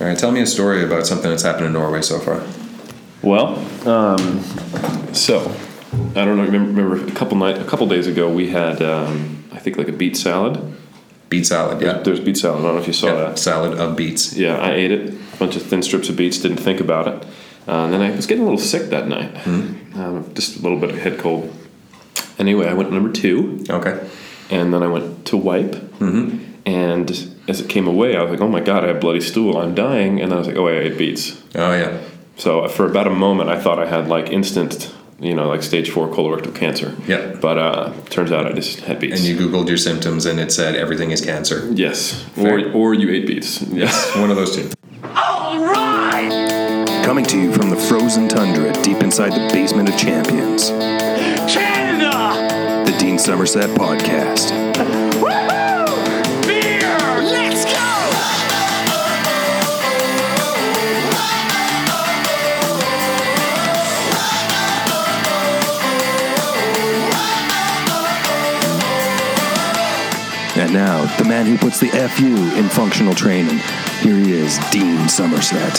All right, tell me a story about something that's happened in Norway so far. Well, so I don't know. Remember a couple days ago we had I think like a beet salad. Beet salad, yeah. There's beet salad. I don't know if you saw that. Salad of beets. Yeah, I ate it. A bunch of thin strips of beets. Didn't think about it. And then I was getting a little sick that night. Just a little bit of head cold. Anyway, I went to number 2. Okay. And then I went to wipe. And as it came away, I was like, oh my God, I have bloody stool. I'm dying. And then I was like, oh, I ate beets. Oh, yeah. So for about a moment, I thought I had like instant, like stage 4 colorectal cancer. Yeah. But turns out I just had beets. And you Googled your symptoms and it said everything is cancer. Yes. Or you ate beets. Yes. One of those two. All right! Coming to you from the frozen tundra deep inside the basement of champions. Canada! The Dean Somerset Podcast. Woohoo! Beer! Let's go! And now, the man who puts the FU in functional training. Here he is, Dean Somerset.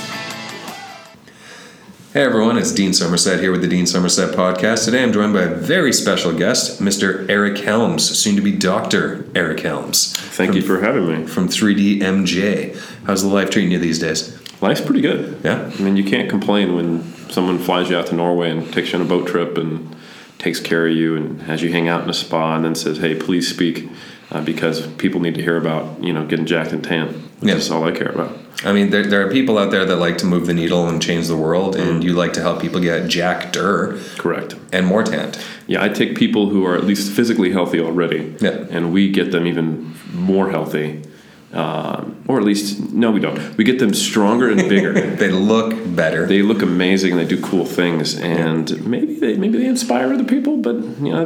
Hey everyone, it's Dean Somerset here with the Dean Somerset Podcast. Today I'm joined by a very special guest, Mr. Eric Helms, soon to be Dr. Eric Helms. Thank you for having me. From 3DMJ. How's the life treating you these days? Life's pretty good. Yeah? I mean, you can't complain when someone flies you out to Norway and takes you on a boat trip and takes care of you and has you hang out in a spa and then says, hey, please speak because people need to hear about, getting jacked and tan. That's all I care about. I mean, there are people out there that like to move the needle and change the world, and you like to help people get jackeder. Correct. And more tanned. Yeah, I take people who are at least physically healthy already, and we get them even more healthy. Or at least, no, we don't. We get them stronger and bigger. They look better. They look amazing. They do cool things, and maybe they inspire other people. But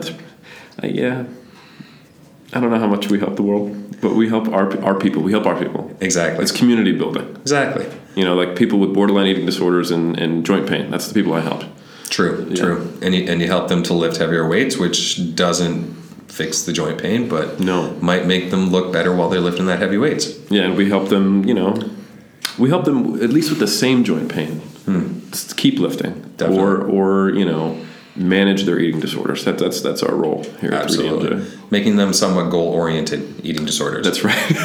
I don't know how much we help the world, but we help our people. We help our people. Exactly. It's community building. Exactly. Like people with borderline eating disorders and joint pain. That's the people I help. True. And you help them to lift heavier weights, which doesn't fix the joint pain, but might make them look better while they're lifting that heavy weights. Yeah, and we help them, we help them at least with the same joint pain. Just keep lifting. Definitely. Or manage their eating disorders. That's our role here at 3DMJ. Making them somewhat goal-oriented eating disorders. That's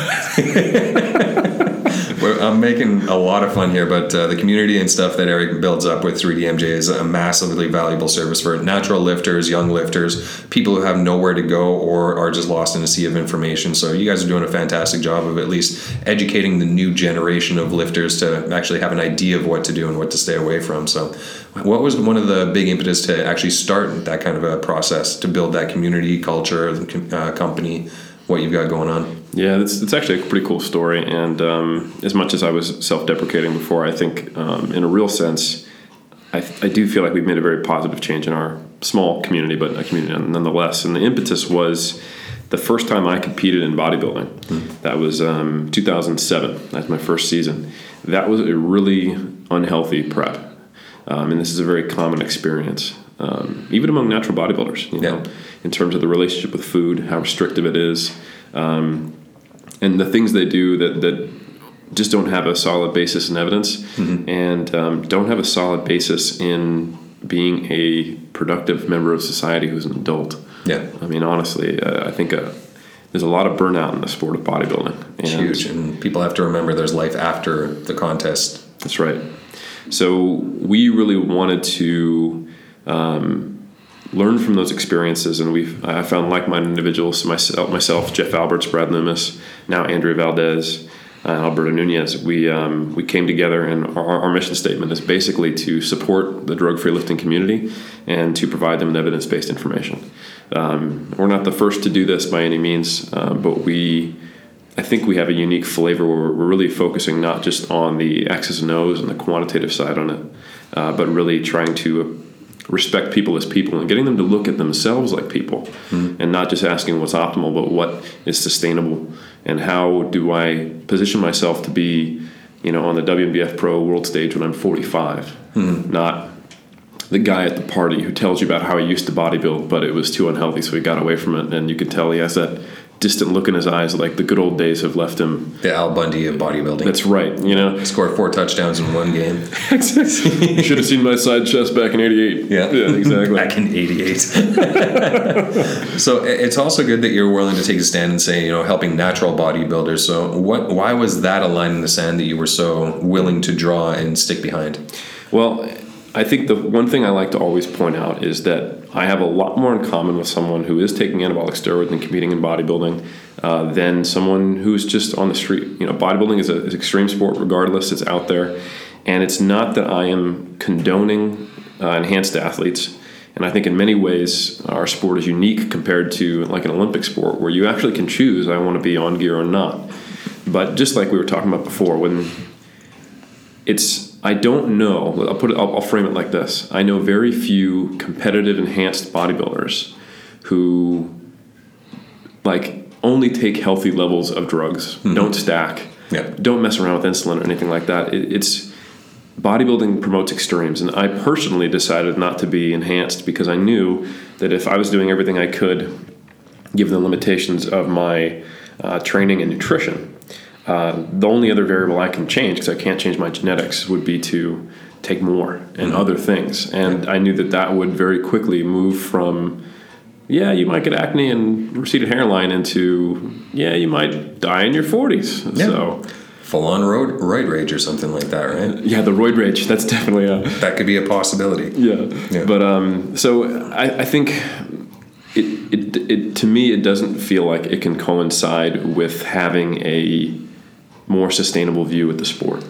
right. I'm making a lot of fun here, but the community and stuff that Eric builds up with 3DMJ is a massively valuable service for natural lifters, young lifters, people who have nowhere to go or are just lost in a sea of information. So you guys are doing a fantastic job of at least educating the new generation of lifters to actually have an idea of what to do and what to stay away from. So what was one of the big impetus to actually start that kind of a process to build that community culture, company, what you've got going on? Yeah, it's actually a pretty cool story. And as much as I was self-deprecating before, I think in a real sense, I do feel like we've made a very positive change in our small community, but a community nonetheless. And the impetus was the first time I competed in bodybuilding. That was 2007. That's my first season. That was a really unhealthy prep. And this is a very common experience, even among natural bodybuilders, in terms of the relationship with food, how restrictive it is, and the things they do that just don't have a solid basis in evidence, and don't have a solid basis in being a productive member of society who's an adult. Yeah. I mean, honestly, I think there's a lot of burnout in the sport of bodybuilding. It's huge, and people have to remember there's life after the contest. That's right. So we really wanted to learn from those experiences, and I found like-minded individuals, myself, Jeff Alberts, Brad Loomis, now Andrea Valdez, and Alberto Nunez. We came together, and our mission statement is basically to support the drug-free lifting community and to provide them with evidence-based information. We're not the first to do this by any means, but I think we have a unique flavor where we're really focusing not just on the X's and O's and the quantitative side on it, but really trying to respect people as people and getting them to look at themselves like people, and not just asking what's optimal, but what is sustainable and how do I position myself to be, on the WNBF Pro World stage when I'm 45, not the guy at the party who tells you about how he used to bodybuild, but it was too unhealthy, so he got away from it, and you could tell he has that distant look in his eyes, like the good old days have left him. The Al Bundy of bodybuilding. That's right, Scored 4 touchdowns in one game. You should have seen my side chest back in '88. Yeah, exactly. Back in '88. So it's also good that you're willing to take a stand and say, helping natural bodybuilders. So why was that a line in the sand that you were so willing to draw and stick behind? Well, I think the one thing I like to always point out is that I have a lot more in common with someone who is taking anabolic steroids and competing in bodybuilding than someone who's just on the street. Bodybuilding is an extreme sport regardless. It's out there. And it's not that I am condoning enhanced athletes. And I think in many ways our sport is unique compared to like an Olympic sport where you actually can choose, I want to be on gear or not. But just like we were talking about before, when I don't know. I'll frame it like this. I know very few competitive enhanced bodybuilders who only take healthy levels of drugs, don't stack, don't mess around with insulin or anything like that. It's bodybuilding promotes extremes, and I personally decided not to be enhanced because I knew that if I was doing everything I could, given the limitations of my training and nutrition, the only other variable I can change, because I can't change my genetics, would be to take more and other things. And I knew that would very quickly move from, you might get acne and receded hairline into, you might die in your 40s. Yeah. So full-on roid rage or something like that, right? Yeah, the roid rage. That's definitely that could be a possibility. Yeah. But so I think it to me it doesn't feel like it can coincide with having a more sustainable view with the sport.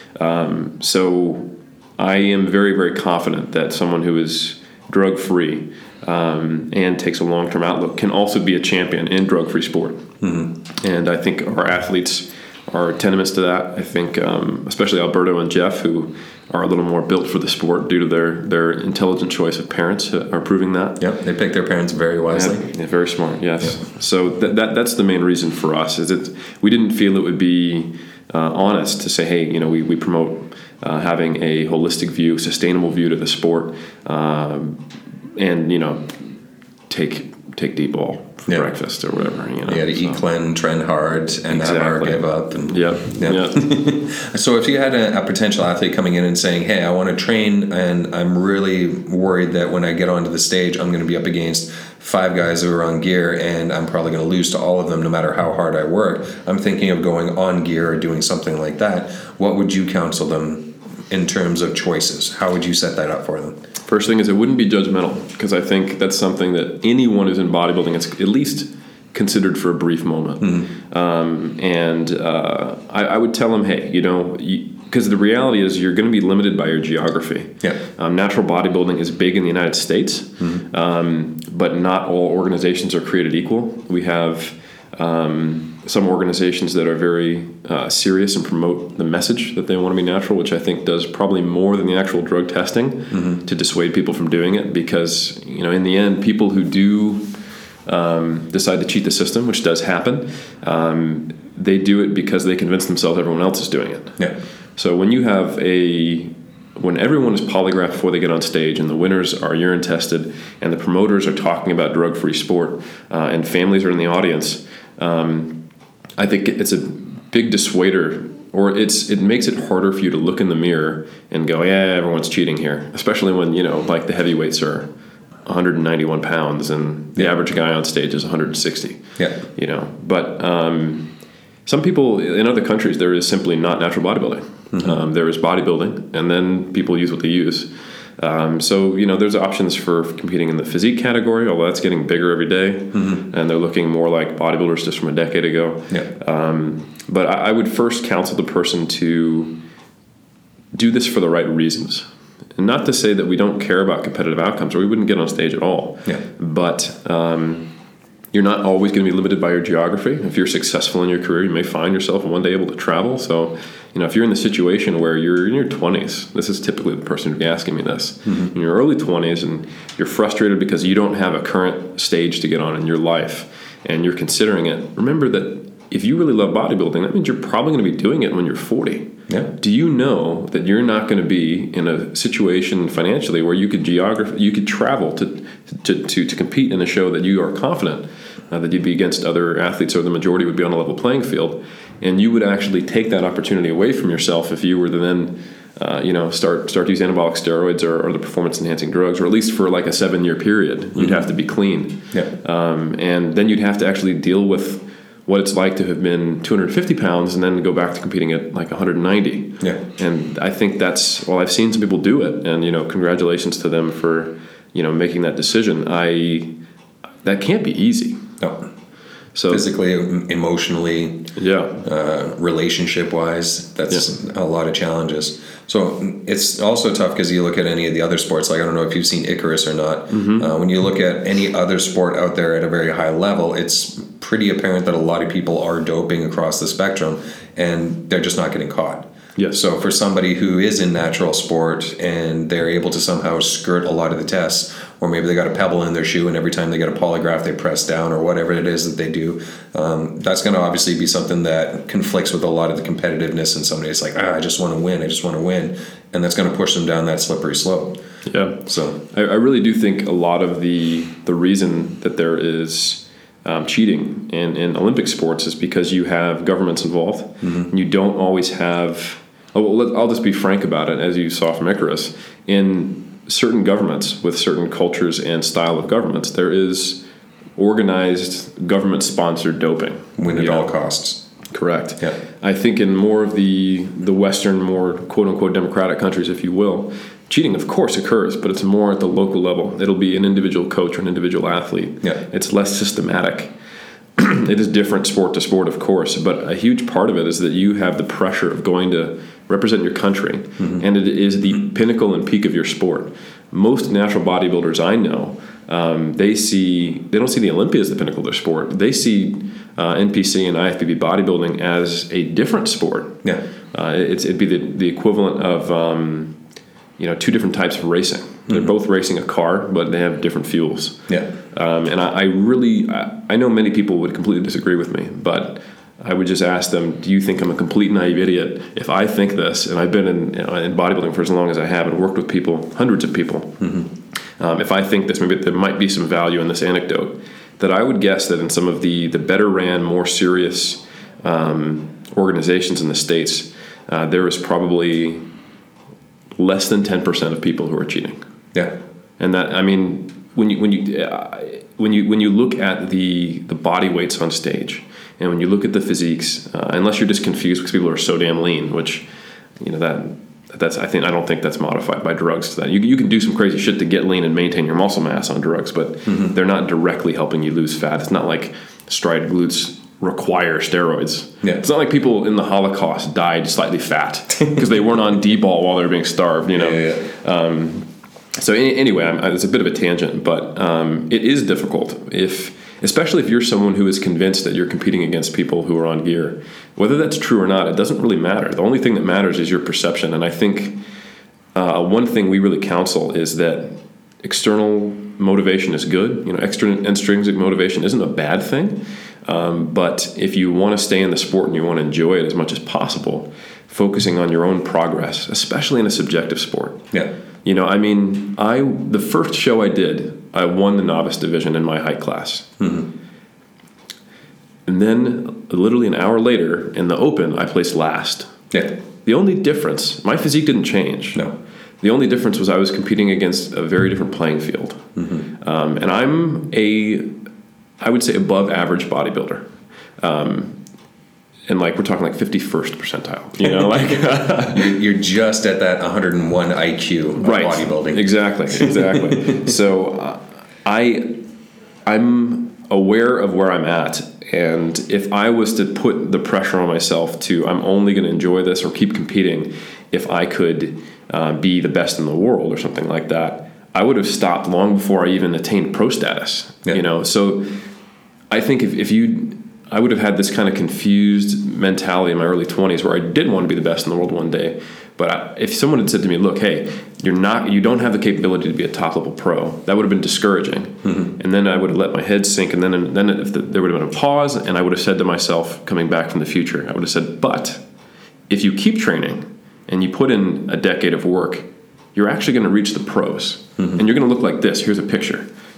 So I am very, very confident that someone who is drug-free and takes a long-term outlook can also be a champion in drug-free sport. Mm-hmm. And I think our athletes are tenements to that. I think especially Alberto and Jeff, who are a little more built for the sport due to their intelligent choice of parents, are proving that. Yep, they picked their parents very wisely. Yeah, very smart, yes. Yeah. So that's the main reason for us, is that we didn't feel it would be honest to say, hey, we promote having a holistic view, sustainable view to the sport, and take deep ball for breakfast or whatever. To eat clean, train hard, and never give up. And, Yep. So if you had a potential athlete coming in and saying, hey, I want to train, and I'm really worried that when I get onto the stage, I'm going to be up against 5 guys who are on gear, and I'm probably going to lose to all of them no matter how hard I work. I'm thinking of going on gear or doing something like that. What would you counsel them in terms of choices? How would you set that up for them? First thing is, it wouldn't be judgmental, because I think that's something that anyone who's in bodybuilding is at least considered for a brief moment. Mm-hmm. I would tell them, hey, because the reality is you're going to be limited by your geography. Yeah. Natural bodybuilding is big in the United States, but not all organizations are created equal. We have some organizations that are very serious and promote the message that they want to be natural, which I think does probably more than the actual drug testing to dissuade people from doing it, because in the end, people who do decide to cheat the system, which does happen, they do it because they convince themselves everyone else is doing it. Yeah. So when everyone is polygraphed before they get on stage, and the winners are urine tested, and the promoters are talking about drug-free sport, and families are in the audience, I think it's a big dissuader, or it makes it harder for you to look in the mirror and go, everyone's cheating here, especially when like the heavyweights are 191 pounds and the average guy on stage is 160. Yeah. But some people in other countries, there is simply not natural bodybuilding. Mm-hmm. There is bodybuilding, and then people use what they use. So there's options for competing in the physique category, although that's getting bigger every day, and they're looking more like bodybuilders just from a decade ago. Yeah. But I would first counsel the person to do this for the right reasons. And not to say that we don't care about competitive outcomes, or we wouldn't get on stage at all. Yeah. But you're not always going to be limited by your geography. If you're successful in your career, you may find yourself one day able to travel. So, if you're in the situation where you're in your 20s, this is typically the person who'd be asking me this, in your early 20s, and you're frustrated because you don't have a current stage to get on in your life, and you're considering it, remember that if you really love bodybuilding, that means you're probably going to be doing it when you're 40. Yeah. Do you know that you're not going to be in a situation financially where you could travel to compete in a show that you are confident that you'd be against other athletes, or the majority would be on a level playing field, and you would actually take that opportunity away from yourself if you were to then start to use anabolic steroids or the performance enhancing drugs, or at least for like a 7-year period. You'd have to be clean. Yeah. And then you'd have to actually deal with what it's like to have been 250 pounds and then go back to competing at like 190. Yeah. And I think that's, well, I've seen some people do it, and, congratulations to them for, making that decision. That can't be easy. No. So physically, emotionally, relationship-wise, that's a lot of challenges. So it's also tough because you look at any of the other sports. Like, I don't know if you've seen Icarus or not. When you look at any other sport out there at a very high level, it's pretty apparent that a lot of people are doping across the spectrum, and they're just not getting caught. Yes. So for somebody who is in natural sport and they're able to somehow skirt a lot of the tests, or maybe they got a pebble in their shoe and every time they get a polygraph they press down, or whatever it is that they do, that's going to obviously be something that conflicts with a lot of the competitiveness in somebody. It's like, I just want to win. And that's going to push them down that slippery slope. Yeah. So I really do think a lot of the reason that there is cheating in Olympic sports is because you have governments involved. And you don't always have... I'll just be frank about it, as you saw from Icarus. In certain governments with certain cultures and style of governments, there is organized government-sponsored doping. Win at all costs. Correct. Yeah. I think in more of the Western, more quote-unquote democratic countries, if you will, cheating, of course, occurs, but it's more at the local level. It'll be an individual coach or an individual athlete. Yeah. It's less systematic. It is different sport to sport, of course, but a huge part of it is that you have the pressure of going to represent your country, and it is the pinnacle and peak of your sport. Most natural bodybuilders I know, they don't see the Olympia as the pinnacle of their sport. They see NPC and IFBB bodybuilding as a different sport. Yeah. It'd be the equivalent of two different types of racing. They're both racing a car, but they have different fuels. Yeah. And I know many people would completely disagree with me, but I would just ask them, do you think I'm a complete naive idiot if I think this, and I've been in bodybuilding for as long as I have and worked with people, hundreds of people, if I think this, maybe there might be some value in this anecdote, that I would guess that in some of the better ran, more serious organizations in the States, there is probably less than 10% of people who are cheating. Yeah. And that, I mean, when you look at the body weights on stage, and when you look at the physiques, unless you're just confused because people are so damn lean, which that's I don't think that's modified by drugs to that. You can do some crazy shit to get lean and maintain your muscle mass on drugs, but they're not directly helping you lose fat. It's not like stride glutes require steroids. Yeah. It's not like people in the Holocaust died slightly fat because they weren't on D-ball while they were being starved. So anyway, it's a bit of a tangent, but it is difficult especially if you're someone who is convinced that you're competing against people who are on gear. Whether that's true or not, it doesn't really matter. The only thing that matters is your perception. And I think one thing we really counsel is that external motivation is good. Extrinsic motivation isn't a bad thing. But if you want to stay in the sport and you want to enjoy it as much as possible, focusing on your own progress, especially in a subjective sport. Yeah. The first show I did, I won the novice division in my height class. And then literally an hour later in the open, I placed last. Yeah. The only difference, my physique didn't change. No. The only difference was I was competing against a very different playing field. And I'm I would say above average bodybuilder. And we're talking 51st percentile, You're just at that 101 IQ of bodybuilding. Exactly. So I'm aware of where I'm at, and if I was to put the pressure on myself I'm only going to enjoy this or keep competing if I could be the best in the world or something like that, I would have stopped long before I even attained pro status. Yeah. So I think I would have had this kind of confused mentality in my early 20s where I did want to be the best in the world one day. But if someone had said to me, look, hey, you don't have the capability to be a top level pro, that would have been discouraging. And then I would have let my head sink. And then there would have been a pause, and I would have said to myself, coming back from the future, I would have said, but if you keep training and you put in a decade of work, you're actually going to reach the pros. And you're going to look like this. Here's a picture.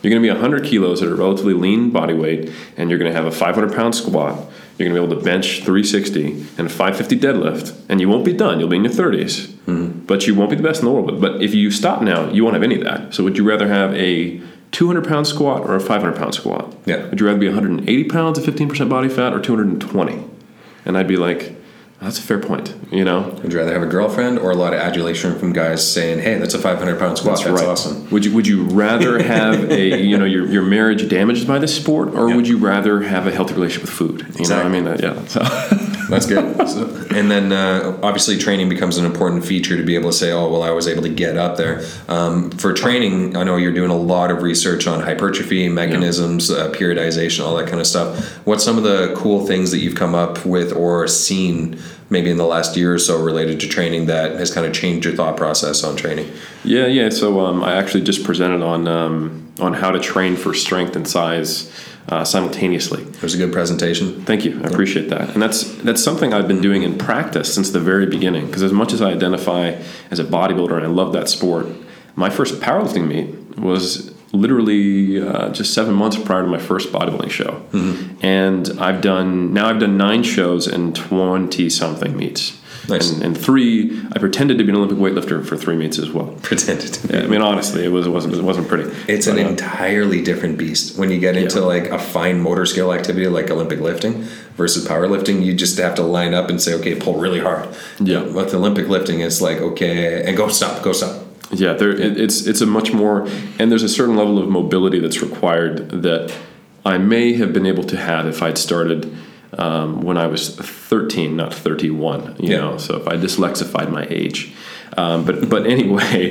You're going to be 100 kilos at a relatively lean body weight, and you're going to have a 500-pound squat. You're going to be able to bench 360 and a 550 deadlift, and you won't be done. You'll be in your 30s, but you won't be the best in the world. But if you stop now, you won't have any of that. So would you rather have a 200-pound squat or a 500-pound squat? Yeah. Would you rather be 180 pounds at 15% body fat or 220? And I'd be like, that's a fair point, you know? Would you rather have a girlfriend or a lot of adulation from guys saying, hey, that's a 500-pound squat, that's right. awesome? Would you rather have your marriage damaged by this sport, or would you rather have a healthy relationship with food? You know what I mean? So. That's good. And then obviously training becomes an important feature to be able to say, oh, well, I was able to get up there. For training, I know you're doing a lot of research on hypertrophy, mechanisms, periodization, all that kind of stuff. What's some of the cool things that you've come up with or seen maybe in the last year or so related to training that has kind of changed your thought process on training? Yeah. So I actually just presented on how to train for strength and size simultaneously. It was a good presentation. Thank you. I appreciate that. And that's something I've been doing in practice since the very beginning, because as much as I identify as a bodybuilder and I love that sport, my first powerlifting meet was literally just 7 months prior to my first bodybuilding show. And I've done 9 shows and 20-something meets. Nice. And 3, I pretended to be an Olympic weightlifter for 3 meets as well. Pretended to be. Yeah, I mean, honestly, it wasn't pretty. It's an entirely different beast when you get into like a fine motor skill activity like Olympic lifting versus powerlifting. You just have to line up and say, okay, pull really hard. Yeah. With Olympic lifting, it's like, okay, and go stop. Yeah, it's a much more, and there's a certain level of mobility that's required that I may have been able to have if I'd started when I was 13, not 31. You know, so if I dyslexified my age, but anyway,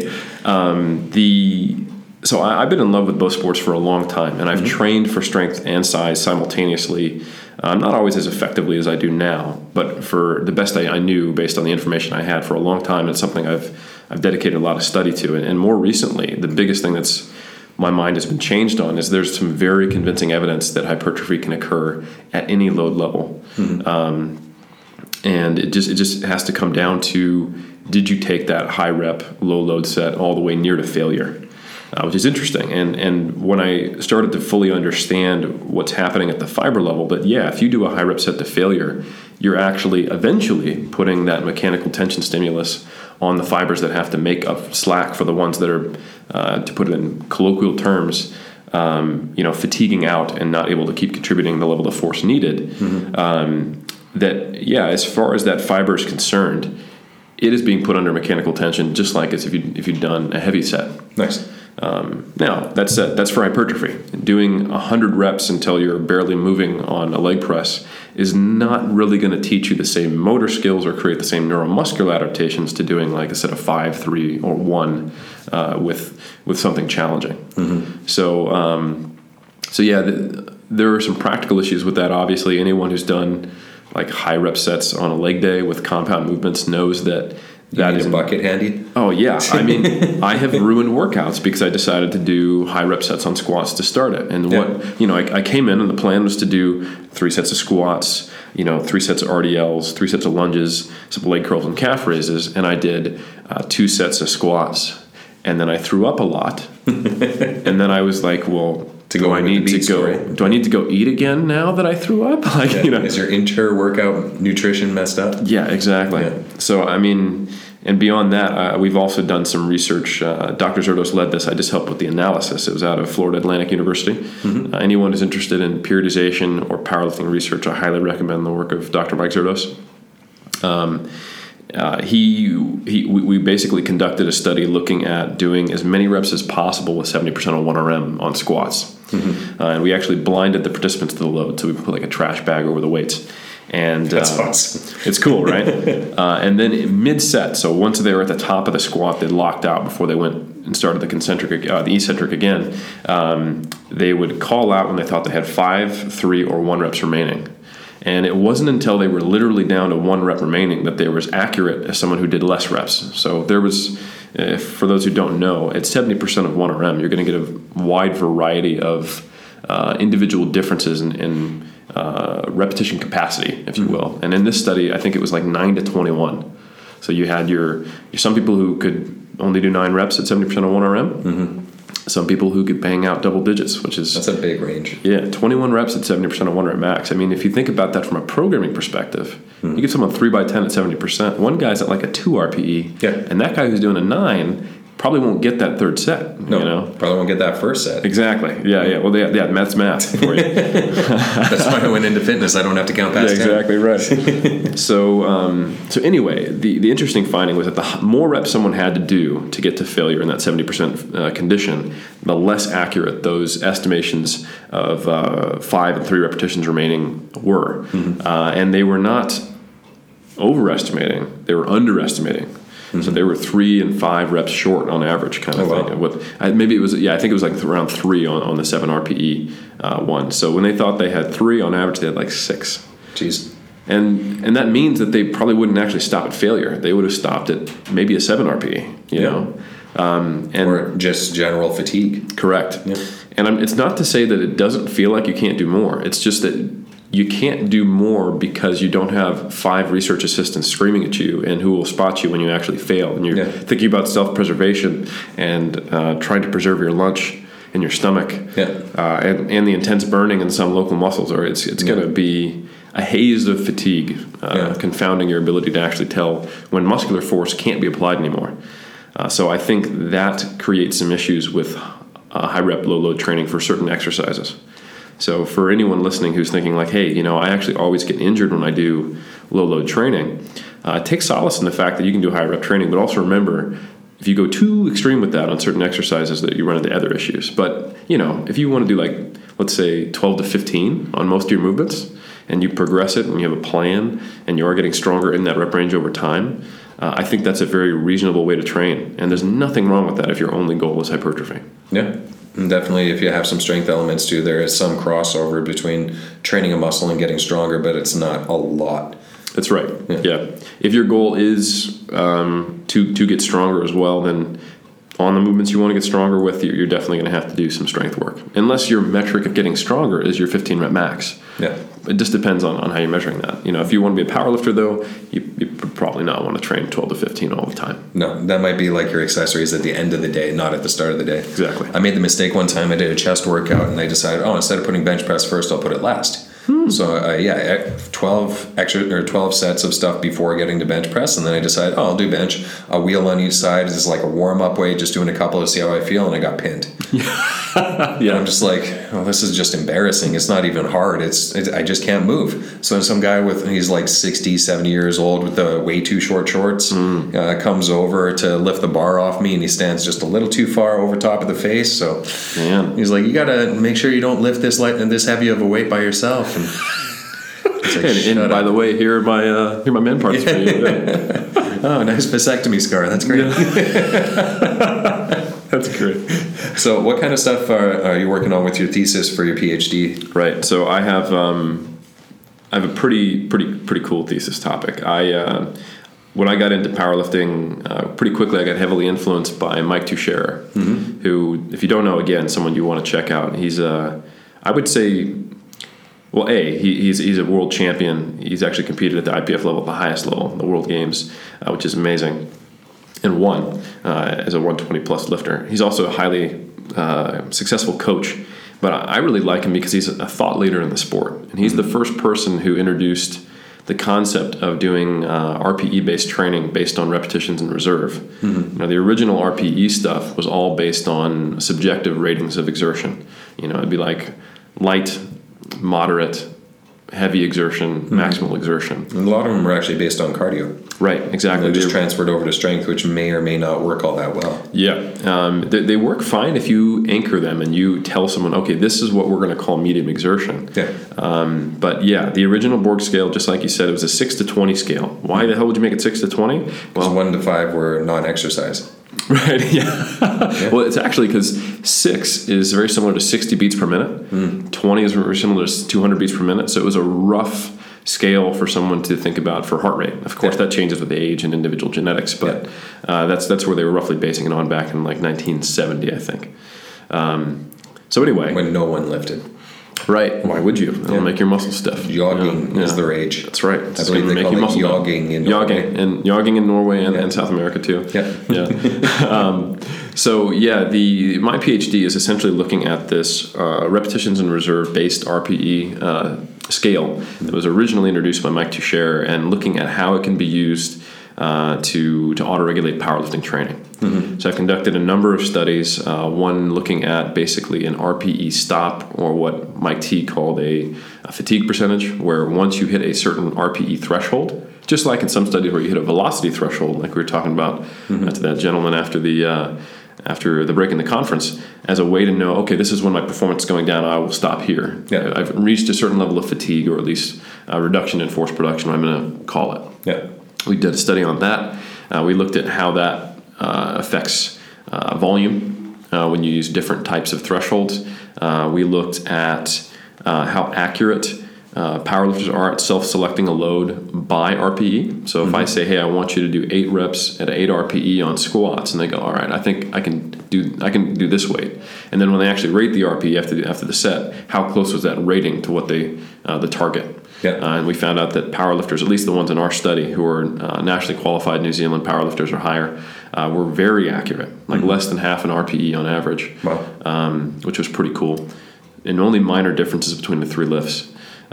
so I've been in love with both sports for a long time, and I've trained for strength and size simultaneously. Not always as effectively as I do now, but for the best I knew based on the information I had for a long time. It's something I've dedicated a lot of study to, and more recently, the biggest thing that's my mind has been changed on is there's some very convincing evidence that hypertrophy can occur at any load level, and it just has to come down to, did you take that high rep, low load set all the way near to failure? Which is interesting. And when I started to fully understand what's happening at the fiber level, that if you do a high rep set to failure, you're actually eventually putting that mechanical tension stimulus on the fibers that have to make up slack for the ones that are, to put it in colloquial terms, fatiguing out and not able to keep contributing the level of force needed. As far as that fiber is concerned, it is being put under mechanical tension just like as if you'd done a heavy set. Nice. Now, that's for hypertrophy. Doing 100 reps until you're barely moving on a leg press is not really going to teach you the same motor skills or create the same neuromuscular adaptations to doing like a set of 5, 3, or 1 with something challenging. There are some practical issues with that. Obviously, anyone who's done like high rep sets on a leg day with compound movements knows that is a bucket handy. Oh yeah, I mean, I have ruined workouts because I decided to do high rep sets on squats to start it. And I came in and the plan was to do 3 sets of squats, 3 sets of RDLs, 3 sets of lunges, some leg curls and calf raises, and I did 2 sets of squats, and then I threw up a lot, and then I was like, well. Do I need to go eat again now that I threw up? Is your inter-workout nutrition messed up? Yeah, exactly. Yeah. So, I mean, and beyond that, we've also done some research. Dr. Zerdos led this. I just helped with the analysis. It was out of Florida Atlantic University. Anyone who's interested in periodization or powerlifting research, I highly recommend the work of Dr. Mike Zerdos. We basically conducted a study looking at doing as many reps as possible with 70% on 1RM on squats. And we actually blinded the participants to the load. So we put like a trash bag over the weights. And that's awesome. It's cool, right? And then mid-set, so once they were at the top of the squat, they locked out before they went and started the eccentric again. They would call out when they thought they had 5, 3, or 1 reps remaining. And it wasn't until they were literally down to 1 rep remaining that they were as accurate as someone who did less reps. So there was, for those who don't know, at 70% of 1RM, you're going to get a wide variety of individual differences in repetition capacity, if you will. And in this study, I think it was like 9 to 21. So you had some people who could only do 9 reps at 70% of 1RM. some people who could bang out double digits, which is... That's a big range. Yeah, 21 reps at 70% of 1 rep max. I mean, if you think about that from a programming perspective, you give someone 3 by 10 at 70%, one guy's at like a 2 RPE, and that guy who's doing a 9 probably won't get that third set. No, you know? Probably won't get that first set. Exactly. Yeah. Well, that's math for you. That's why I went into fitness. I don't have to count past 10. Exactly right. So anyway, the interesting finding was that the more reps someone had to do to get to failure in that 70% condition, the less accurate those estimations of 5 and 3 repetitions remaining were. And they were not overestimating, they were underestimating. So they were 3 and 5 reps short on average, kind of thing. Wow. Maybe it was, I think it was like around 3 on the 7 RPE one. So when they thought they had 3 on average, they had like 6. Jeez. And that means that they probably wouldn't actually stop at failure. They would have stopped at maybe a 7 RPE, you know? Or just general fatigue. Correct. Yeah. And it's not to say that it doesn't feel like you can't do more. It's just that you can't do more because you don't have 5 research assistants screaming at you and who will spot you when you actually fail. And you're thinking about self-preservation and trying to preserve your lunch and your stomach and the intense burning in some local muscles. Or it's going to be a haze of fatigue, confounding your ability to actually tell when muscular force can't be applied anymore. So I think that creates some issues with high rep, low load training for certain exercises. So for anyone listening who's thinking like, hey, I actually always get injured when I do low load training, take solace in the fact that you can do high rep training, but also remember, if you go too extreme with that on certain exercises, that you run into other issues. But, if you want to do like, let's say 12 to 15 on most of your movements, and you progress it and you have a plan and you are getting stronger in that rep range over time, I think that's a very reasonable way to train. And there's nothing wrong with that if your only goal is hypertrophy. Yeah. And definitely, if you have some strength elements too, there is some crossover between training a muscle and getting stronger, but it's not a lot. That's right. Yeah. If your goal is to get stronger as well, then on the movements you want to get stronger with, you're definitely going to have to do some strength work. Unless your metric of getting stronger is your 15 rep max. Yeah. It just depends on how you're measuring that. If you want to be a power lifter, though, you probably not want to train 12 to 15 all the time. No, that might be like your accessories at the end of the day, not at the start of the day. Exactly. I made the mistake one time. I did a chest workout, and I decided, instead of putting bench press first, I'll put it last. So 12 sets of stuff before getting to bench press, and then I decided, I'll do bench. A wheel on each side is like a warm-up weight, just doing a couple to see how I feel, and I got pinned. And I'm just like, this is just embarrassing. It's not even hard. I just can't move. So some guy he's like 60, 70 years old with the way too short shorts comes over to lift the bar off me, and he stands just a little too far over top of the face. So he's like, you got to make sure you don't lift this light and this heavy of a weight by yourself. And, like, and by the way, here are my men parts for you. Oh, nice vasectomy scar. That's great. That's great. So what kind of stuff are you working on with your thesis for your PhD? Right. So I have a pretty cool thesis topic. When I got into powerlifting, pretty quickly I got heavily influenced by Mike Tuchscherer, who, if you don't know, again, someone you want to check out. He's I would say, well, he's a world champion. He's actually competed at the IPF level, at the highest level, the World Games, which is amazing, and won as a 120-plus lifter. He's also a highly successful coach, but I really like him because he's a thought leader in the sport. And he's the first person who introduced the concept of doing RPE-based training based on repetitions in reserve. The original RPE stuff was all based on subjective ratings of exertion. It'd be like light, moderate, heavy exertion, maximal exertion. And a lot of them are actually based on cardio. Right, exactly. They're just transferred over to strength, which may or may not work all that well. Yeah, they work fine if you anchor them and you tell someone, okay, this is what we're going to call medium exertion. Yeah. But yeah, the original Borg scale, just like you said, it was a 6 to 20 scale. Why the hell would you make it 6 to 20? Well, 1 to 5 were non-exercise. Right, yeah. Well, it's actually because 6 is very similar to 60 beats per minute. 20 is very similar to 200 beats per minute. So it was a rough scale for someone to think about for heart rate. Of course, that changes with age and individual genetics, but that's where they were roughly basing it on back in like 1970, I think. So anyway. When no one lifted. Right. Why would you? It'll make your muscles stiff. Jogging is the rage. That's right. I believe they call it jogging in Norway. Jogging in Norway and South America too. Yeah. So yeah, my PhD is essentially looking at this repetitions in reserve based RPE scale that was originally introduced by Mike Tuchscherer, and looking at how it can be used to auto-regulate powerlifting training. Mm-hmm. So I've conducted a number of studies, one looking at basically an RPE stop, or what Mike T called a fatigue percentage, where once you hit a certain RPE threshold, just like in some studies where you hit a velocity threshold, like we were talking about to that gentleman after the break in the conference, as a way to know, okay, this is when my performance is going down, I will stop here. Yeah. I've reached a certain level of fatigue, or at least a reduction in force production, I'm going to call it. Yeah. We did a study on that. We looked at how that affects volume when you use different types of thresholds. We looked at how accurate powerlifters are at self-selecting a load by RPE. So if I say, hey, I want you to do 8 reps at 8 RPE on squats, and they go, all right, I think I can do this weight. And then when they actually rate the RPE after the set, how close was that rating to what the target? Yeah. And we found out that powerlifters, at least the ones in our study who are nationally qualified New Zealand powerlifters or higher, were very accurate, like less than half an RPE on average, which was pretty cool. And only minor differences between the 3 lifts.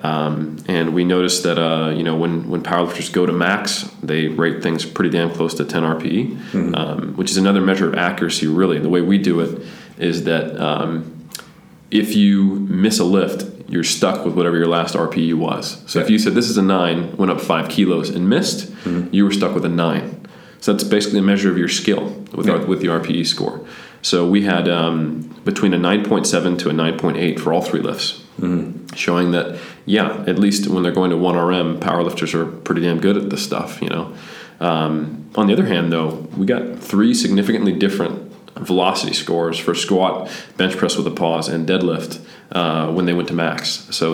And we noticed that when powerlifters go to max, they rate things pretty damn close to 10 RPE, which is another measure of accuracy. Really, the way we do it is that if you miss a lift, you're stuck with whatever your last RPE was. So if you said this is a 9, went up 5 kilos and missed, you were stuck with a 9. So that's basically a measure of your skill with the RPE score. So we had between a 9.7 to a 9.8 for all 3 lifts, showing that, at least when they're going to 1RM, powerlifters are pretty damn good at this stuff, On the other hand, though, we got 3 significantly different velocity scores for squat, bench press with a pause, and deadlift when they went to max. So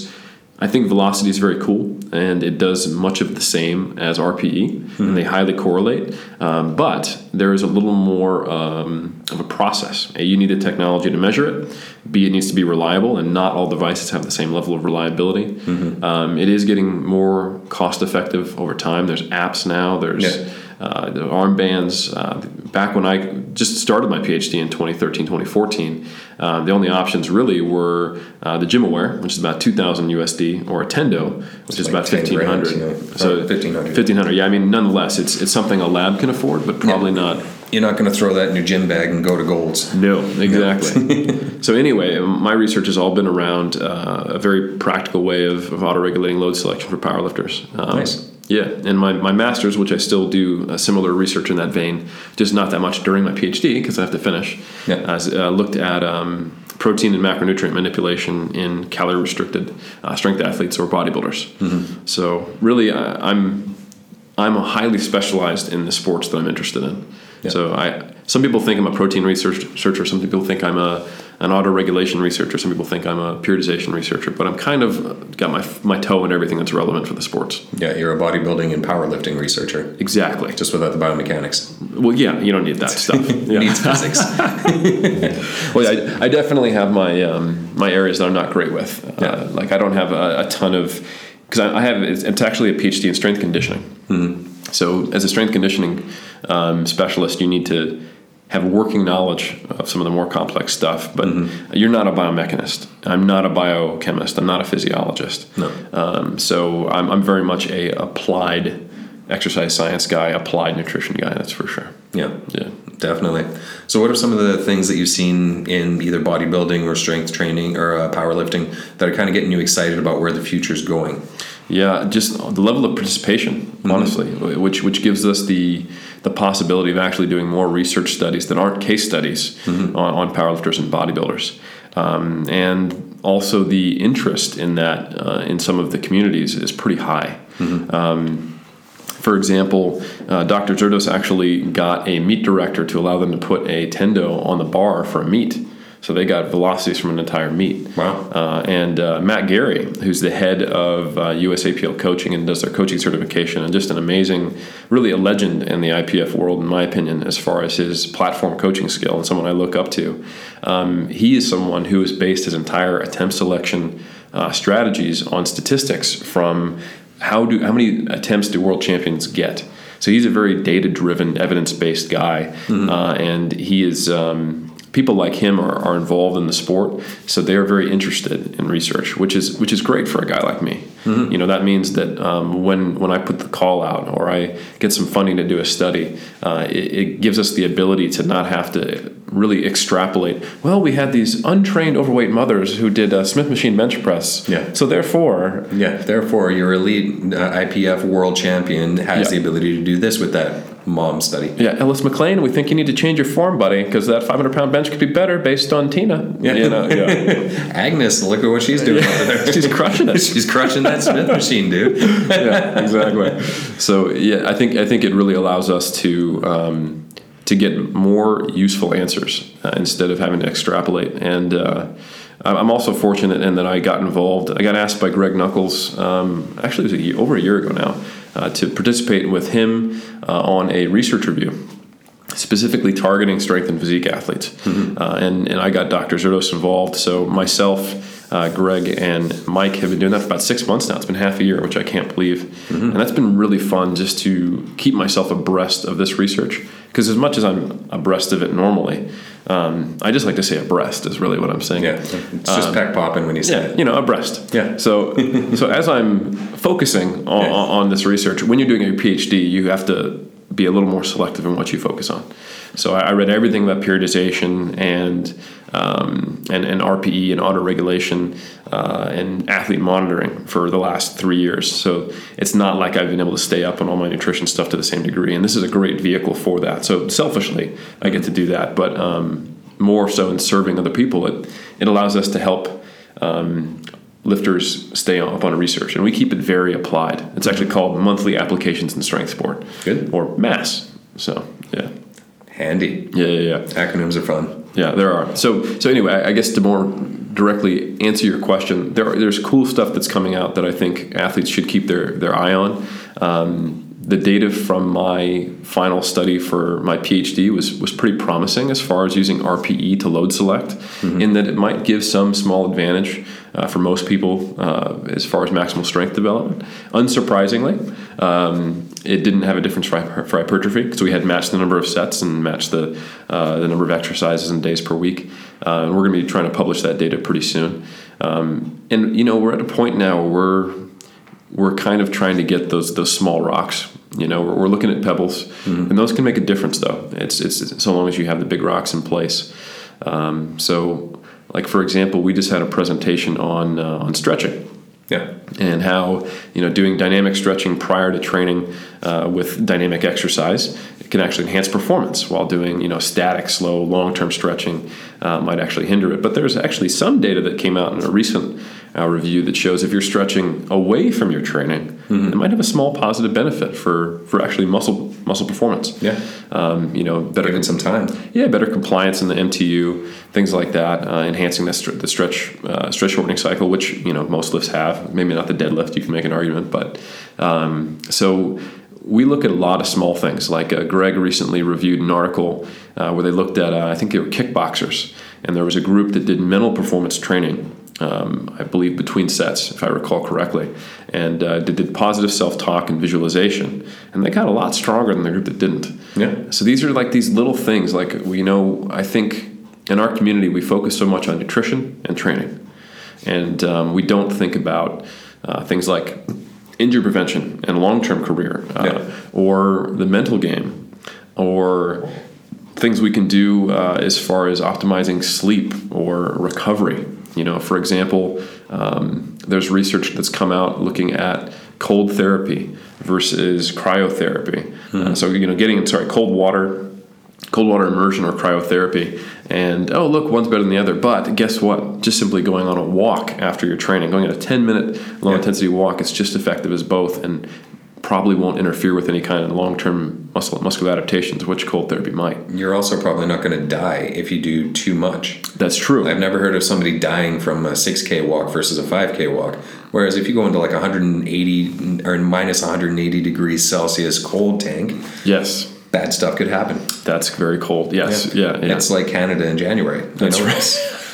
I think velocity is very cool, and it does much of the same as RPE, and they highly correlate. But there is a little more of a process. A, you need the technology to measure it. B, it needs to be reliable, and not all devices have the same level of reliability. It is getting more cost-effective over time. There's apps now. There's the armbands. Back when I just started my PhD in 2013, 2014, the only options really were the GymAware, which is about $2,000 USD, or a Tendo, which is about $1,500. So $1,500. Yeah, I mean, nonetheless, it's something a lab can afford, but probably not. You're not going to throw that in your gym bag and go to Gold's. No, exactly. So anyway, my research has all been around a very practical way of auto-regulating load selection for powerlifters. Nice. Yeah, and my master's, which I still do similar research in that vein, just not that much during my PhD because I have to finish, looked at protein and macronutrient manipulation in calorie-restricted strength athletes or bodybuilders. So really, I'm highly specialized in the sports that I'm interested in. Yeah. So some people think I'm a protein researcher. Some people think I'm an auto-regulation researcher. Some people think I'm a periodization researcher. But I'm kind of got my toe in everything that's relevant for the sports. Yeah, you're a bodybuilding and powerlifting researcher. Exactly. Just without the biomechanics. Well, yeah, you don't need that stuff. It needs physics. Well, I definitely have my areas that I'm not great with. Like I don't have a ton of, because I have, it's actually a PhD in strength conditioning. So as a strength conditioning specialist, you need to have working knowledge of some of the more complex stuff, but you're not a biomechanist. I'm not a biochemist. I'm not a physiologist. No. So I'm very much a applied exercise science guy, applied nutrition guy, that's for sure. Yeah, definitely. So what are some of the things that you've seen in either bodybuilding or strength training or powerlifting that are kind of getting you excited about where the future's going? Yeah, just the level of participation, honestly, which gives us the possibility of actually doing more research studies that aren't case studies on powerlifters and bodybuilders. And also the interest in that in some of the communities is pretty high. For example, Dr. Zerdos actually got a meet director to allow them to put a Tendo on the bar for a meet. So they got velocities from an entire meet. Wow. And Matt Gary, who's the head of USAPL coaching and does their coaching certification, and just an amazing, really a legend in the IPF world, in my opinion, as far as his platform coaching skill and someone I look up to. He is someone who has based his entire attempt selection strategies on statistics from how many attempts do world champions get? So he's a very data-driven, evidence-based guy, and he is. People like him are involved in the sport, so they are very interested in research, which is great for a guy like me. That means that when I put the call out or I get some funding to do a study, it gives us the ability to not have to really extrapolate. Well, we had these untrained overweight mothers who did a Smith machine bench press. Yeah. So therefore, your elite IPF world champion has the ability to do this with that mom study. Yeah, Ellis McLean, we think you need to change your form, buddy, because that 500-pound bench could be better based on Tina. Agnes, look at what she's doing over there. She's crushing it. She's crushing that Smith machine, dude. Yeah, exactly. So I think it really allows us to get more useful answers instead of having to extrapolate. And I'm also fortunate in that I got involved. I got asked by Greg Nuckols, actually it was over a year ago now, to participate with him on a research review, specifically targeting strength and physique athletes. And I got Dr. Zerdos involved. So myself, Greg, and Mike have been doing that for about 6 months now. It's been half a year, which I can't believe. And that's been really fun just to keep myself abreast of this research. Because as much as I'm abreast of it normally, I just like to say abreast is really what I'm saying. Yeah, it's just peck popping when you say it. Abreast. Yeah. So as I'm focusing on this research, when you're doing a PhD, you have to be a little more selective in what you focus on. So I read everything about periodization and RPE and autoregulation and athlete monitoring for the last 3 years. So it's not like I've been able to stay up on all my nutrition stuff to the same degree. And this is a great vehicle for that. So selfishly, I get to do that. But more so in serving other people, it allows us to help lifters stay up on research. And we keep it very applied. It's actually called Monthly Applications in Strength Sport. Good. Or MASS. So, yeah. Handy. Yeah. Acronyms are fun. Yeah, there are. So anyway, I guess to more directly answer your question, there's cool stuff that's coming out that I think athletes should keep their eye on. The data from my final study for my PhD was pretty promising as far as using RPE to load select, in that it might give some small advantage for most people as far as maximal strength development. Unsurprisingly, it didn't have a difference for hypertrophy because we had matched the number of sets and matched the number of exercises and days per week. And we're going to be trying to publish that data pretty soon. And we're at a point now where we're kind of trying to get those small rocks. We're looking at pebbles, and those can make a difference though. It's so long as you have the big rocks in place. So, like for example, we just had a presentation on stretching. Yeah. And how, doing dynamic stretching prior to training with dynamic exercise, it can actually enhance performance, while doing, static, slow, long-term stretching might actually hinder it. But there's actually some data that came out in a recent review that shows if you're stretching away from your training, it might have a small positive benefit for actually muscle performance. Yeah. Better Given some time. Yeah, better compliance in the MTU, things like that, enhancing the stretch shortening cycle, which most lifts have. Maybe not the deadlift. You can make an argument, but so we look at a lot of small things. Like Greg recently reviewed an article where they looked at I think they were kickboxers, and there was a group that did mental performance training. I believe between sets, if I recall correctly, and they did positive self-talk and visualization, and they got a lot stronger than the group that didn't. Yeah. So these are like these little things. Like I think in our community we focus so much on nutrition and training, and we don't think about things like injury prevention and long-term career, or the mental game, or things we can do as far as optimizing sleep or recovery. For example, there's research that's come out looking at cold therapy versus cryotherapy. So, getting cold water immersion or cryotherapy, and look, one's better than the other. But guess what? Just simply going on a walk after your training, going on a 10-minute low-intensity walk, it's just effective as both, and probably won't interfere with any kind of long-term muscular adaptations, which cold therapy might. You're also probably not going to die if you do too much. That's true. I've never heard of somebody dying from a 6K walk versus a 5K walk. Whereas if you go into like 180 or minus 180 degrees Celsius cold tank, yes, bad stuff could happen. That's very cold. Yes, yeah. It's like Canada in January. That's right.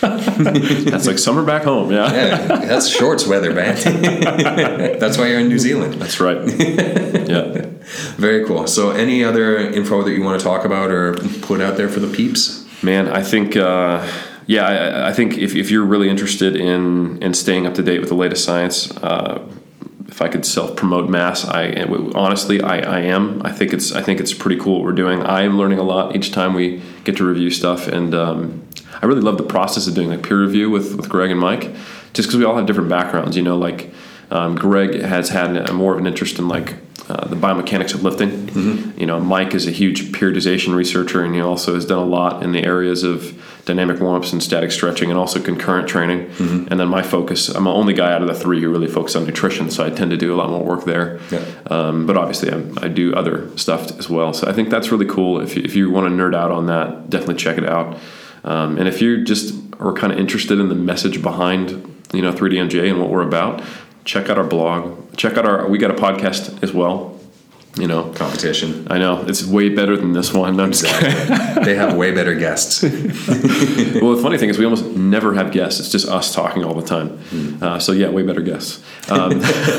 That's like summer back home, yeah. Yeah, that's shorts weather, man. That's why you're in New Zealand. That's right. Yeah. Very cool. So any other info that you want to talk about or put out there for the peeps? Man, I think, I think if you're really interested in staying up to date with the latest science, if I could self-promote mass, honestly I am. I think it's pretty cool what we're doing. I am learning a lot each time we get to review stuff, and I really love the process of doing like peer review with Greg and Mike, just because we all have different backgrounds. Greg has had more of an interest in the biomechanics of lifting. Mm-hmm. Mike is a huge periodization researcher, and he also has done a lot in the areas of dynamic warm-ups and static stretching, and also concurrent training. Mm-hmm. And then my focus, I'm the only guy out of the three who really focuses on nutrition, so I tend to do a lot more work there. Yeah. But obviously I do other stuff as well. So I think that's really cool. If you want to nerd out on that, definitely check it out. And if you just are kind of interested in the message behind 3DMJ and what we're about, check out our blog. We got a podcast as well. Competition. I know it's way better than this one. No, exactly. They have way better guests. Well, the funny thing is we almost never have guests. It's just us talking all the time. So yeah, way better guests. But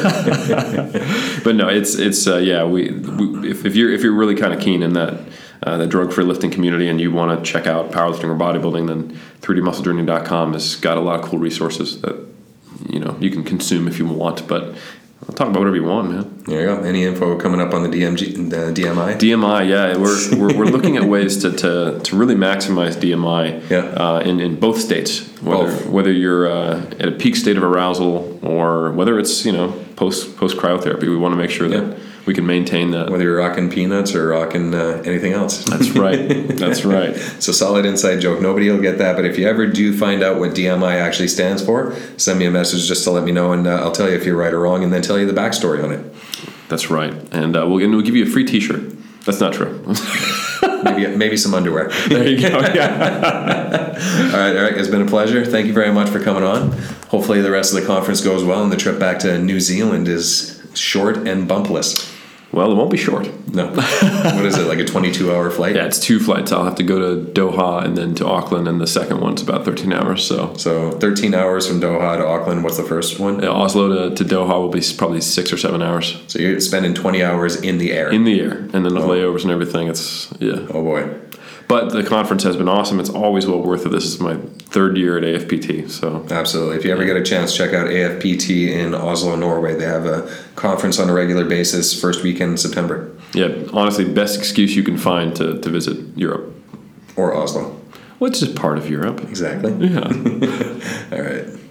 no, it's if you're really kind of keen in that the drug-free lifting community and you want to check out powerlifting or bodybuilding, then 3dmusclejourney.com has got a lot of cool resources that you can consume if you want, but I'll talk about whatever you want, man. There you go. Any info coming up on the DMI? DMI, yeah. We're looking at ways to really maximize DMI in both states. Whether you're at a peak state of arousal or whether it's post cryotherapy, we want to make sure that we can maintain that. Whether you're rocking peanuts or rocking anything else. That's right. That's right. It's a solid inside joke. Nobody will get that, but if you ever do find out what DMI actually stands for, send me a message just to let me know, and I'll tell you if you're right or wrong, and then tell you the backstory on it. That's right. And we'll give you a free T-shirt. That's not true. maybe some underwear. There you go. Yeah. All right, Eric. It's been a pleasure. Thank you very much for coming on. Hopefully the rest of the conference goes well, and the trip back to New Zealand is short and bumpless. Well, it won't be short. No. What is it, like a 22-hour flight? Yeah, it's 2 flights. I'll have to go to Doha and then to Auckland, and the second one's about 13 hours. So 13 hours from Doha to Auckland. What's the first one? Yeah, Oslo to Doha will be probably 6 or 7 hours. So you're spending 20 hours in the air. In the air. And then the layovers and everything. Oh, boy. But the conference has been awesome. It's always well worth it. This is my 3rd year at AFPT. So absolutely. If you ever get a chance, check out AFPT in Oslo, Norway. They have a conference on a regular basis, first weekend in September. Yeah, honestly, best excuse you can find to visit Europe. Or Oslo. Well, it's just part of Europe. Exactly. Yeah. All right.